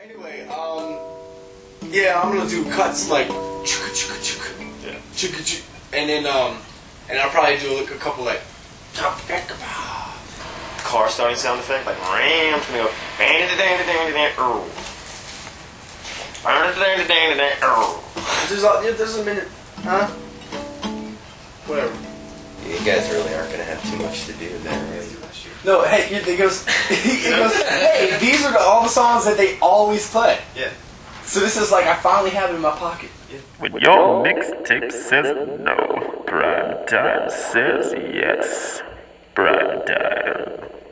Anyway, yeah, I'm gonna do cuts like chugga chugga chugga, Yeah. chugga chugga, and then and I'll probably do like a couple like Car starting sound effect, like ram. It's gonna go. There's a minute, huh? Whatever. You guys really aren't gonna have too much to do then, right? No, hey, he goes, hey, these are all the songs that they always play. Yeah. So this is like, I finally have it in my pocket. When your mixtape says no, Prime Time says yes. Prime Time.